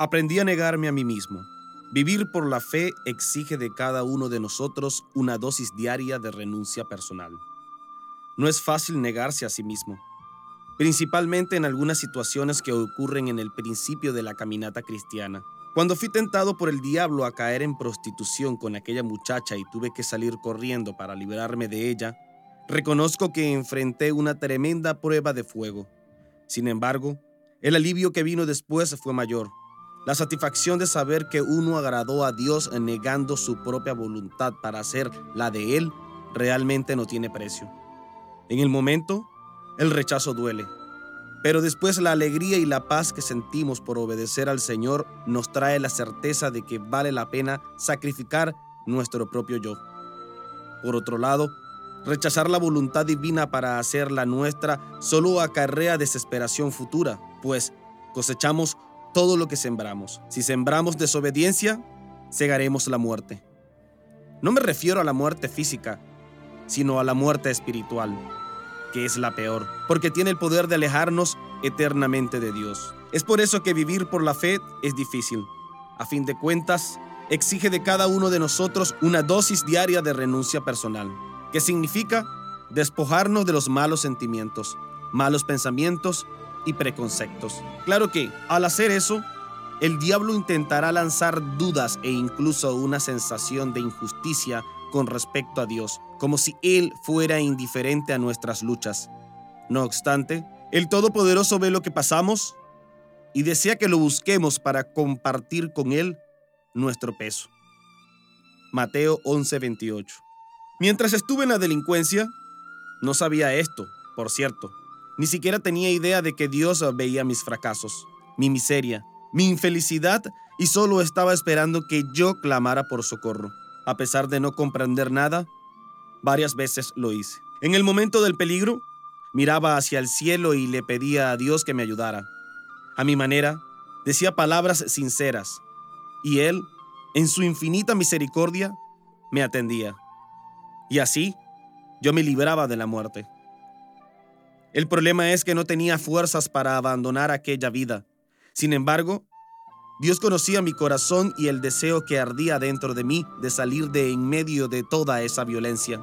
Aprendí a negarme a mí mismo. Vivir por la fe exige de cada uno de nosotros una dosis diaria de renuncia personal. No es fácil negarse a sí mismo, principalmente en algunas situaciones que ocurren en el principio de la caminata cristiana. Cuando fui tentado por el diablo a caer en prostitución con aquella muchacha y tuve que salir corriendo para librarme de ella, reconozco que enfrenté una tremenda prueba de fuego. Sin embargo, el alivio que vino después fue mayor. La satisfacción de saber que uno agradó a Dios negando su propia voluntad para hacer la de Él realmente no tiene precio. En el momento, el rechazo duele, pero después la alegría y la paz que sentimos por obedecer al Señor nos trae la certeza de que vale la pena sacrificar nuestro propio yo. Por otro lado, rechazar la voluntad divina para hacer la nuestra solo acarrea desesperación futura, pues cosechamos todo lo que sembramos. Si sembramos desobediencia, segaremos la muerte. No me refiero a la muerte física, sino a la muerte espiritual, que es la peor, porque tiene el poder de alejarnos eternamente de Dios. Es por eso que vivir por la fe es difícil. A fin de cuentas, exige de cada uno de nosotros una dosis diaria de renuncia personal, que significa despojarnos de los malos sentimientos, malos pensamientos y preconceptos. Claro que, al hacer eso, el diablo intentará lanzar dudas e incluso una sensación de injusticia con respecto a Dios, como si Él fuera indiferente a nuestras luchas. No obstante, el Todopoderoso ve lo que pasamos y desea que lo busquemos para compartir con Él nuestro peso. Mateo 11:28. Mientras estuve en la delincuencia, no sabía esto, por cierto. Ni siquiera tenía idea de que Dios veía mis fracasos, mi miseria, mi infelicidad y solo estaba esperando que yo clamara por socorro. A pesar de no comprender nada, varias veces lo hice. En el momento del peligro, miraba hacia el cielo y le pedía a Dios que me ayudara. A mi manera, decía palabras sinceras, y Él, en su infinita misericordia, me atendía. Y así, yo me libraba de la muerte. El problema es que no tenía fuerzas para abandonar aquella vida. Sin embargo, Dios conocía mi corazón y el deseo que ardía dentro de mí de salir de en medio de toda esa violencia.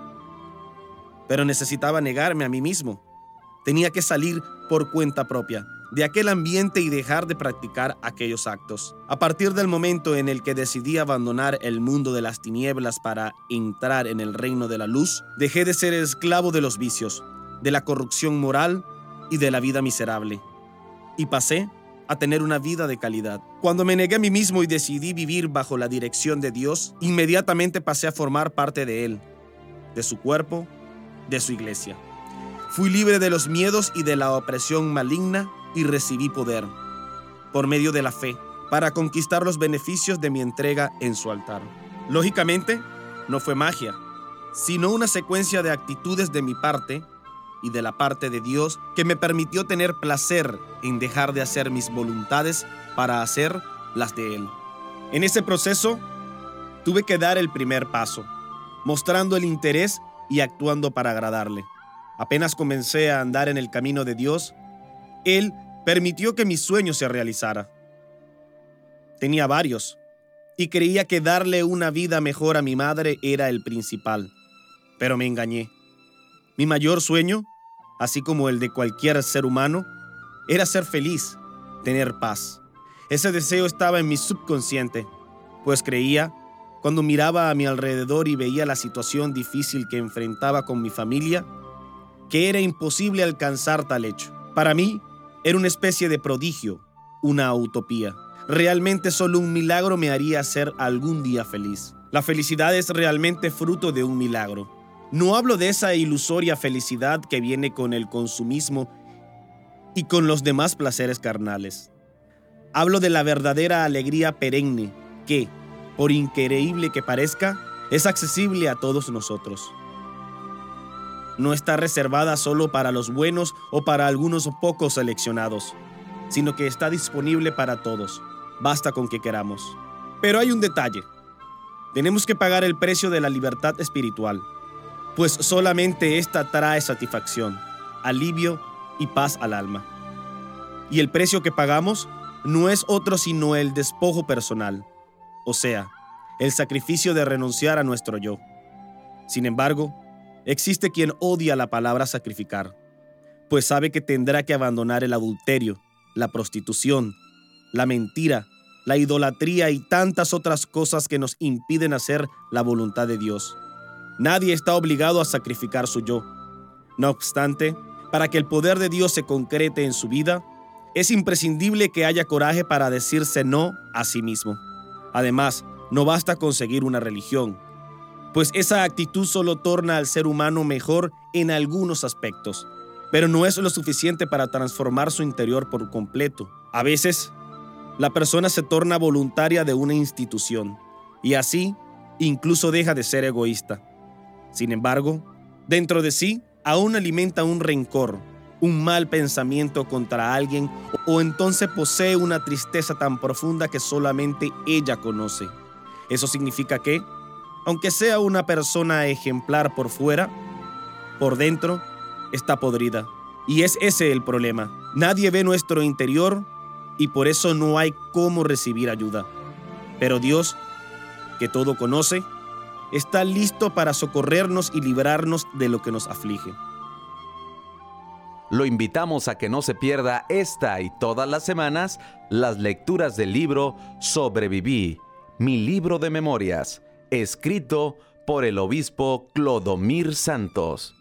Pero necesitaba negarme a mí mismo. Tenía que salir por cuenta propia de aquel ambiente y dejar de practicar aquellos actos. A partir del momento en el que decidí abandonar el mundo de las tinieblas para entrar en el reino de la luz, dejé de ser esclavo de los vicios, de la corrupción moral y de la vida miserable, y pasé a tener una vida de calidad. Cuando me negué a mí mismo y decidí vivir bajo la dirección de Dios, inmediatamente pasé a formar parte de Él, de su cuerpo, de su iglesia. Fui libre de los miedos y de la opresión maligna y recibí poder, por medio de la fe, para conquistar los beneficios de mi entrega en su altar. Lógicamente, no fue magia, sino una secuencia de actitudes de mi parte y de la parte de Dios que me permitió tener placer en dejar de hacer mis voluntades para hacer las de Él. En ese proceso, tuve que dar el primer paso, mostrando el interés y actuando para agradarle. Apenas comencé a andar en el camino de Dios, Él permitió que mi sueño se realizara. Tenía varios, y creía que darle una vida mejor a mi madre era el principal, pero me engañé. Mi mayor sueño, así como el de cualquier ser humano, era ser feliz, tener paz. Ese deseo estaba en mi subconsciente, pues creía, cuando miraba a mi alrededor y veía la situación difícil que enfrentaba con mi familia, que era imposible alcanzar tal hecho. Para mí, era una especie de prodigio, una utopía. Realmente solo un milagro me haría ser algún día feliz. La felicidad es realmente fruto de un milagro. No hablo de esa ilusoria felicidad que viene con el consumismo y con los demás placeres carnales. Hablo de la verdadera alegría perenne que, por increíble que parezca, es accesible a todos nosotros. No está reservada solo para los buenos o para algunos pocos seleccionados, sino que está disponible para todos. Basta con que queramos. Pero hay un detalle. Tenemos que pagar el precio de la libertad espiritual, pues solamente esta trae satisfacción, alivio y paz al alma. Y el precio que pagamos no es otro sino el despojo personal, o sea, el sacrificio de renunciar a nuestro yo. Sin embargo, existe quien odia la palabra sacrificar, pues sabe que tendrá que abandonar el adulterio, la prostitución, la mentira, la idolatría y tantas otras cosas que nos impiden hacer la voluntad de Dios. Nadie está obligado a sacrificar su yo. No obstante, para que el poder de Dios se concrete en su vida, es imprescindible que haya coraje para decirse no a sí mismo. Además, no basta conseguir una religión, pues esa actitud solo torna al ser humano mejor en algunos aspectos, pero no es lo suficiente para transformar su interior por completo. A veces, la persona se torna voluntaria de una institución y así incluso deja de ser egoísta. Sin embargo, dentro de sí aún alimenta un rencor, un mal pensamiento contra alguien o entonces posee una tristeza tan profunda que solamente ella conoce. Eso significa que, aunque sea una persona ejemplar por fuera, por dentro está podrida. Y es ese el problema. Nadie ve nuestro interior y por eso no hay cómo recibir ayuda. Pero Dios, que todo conoce, está listo para socorrernos y librarnos de lo que nos aflige. Lo invitamos a que no se pierda esta y todas las semanas las lecturas del libro Sobreviví, mi libro de memorias, escrito por el obispo Clodomir Santos.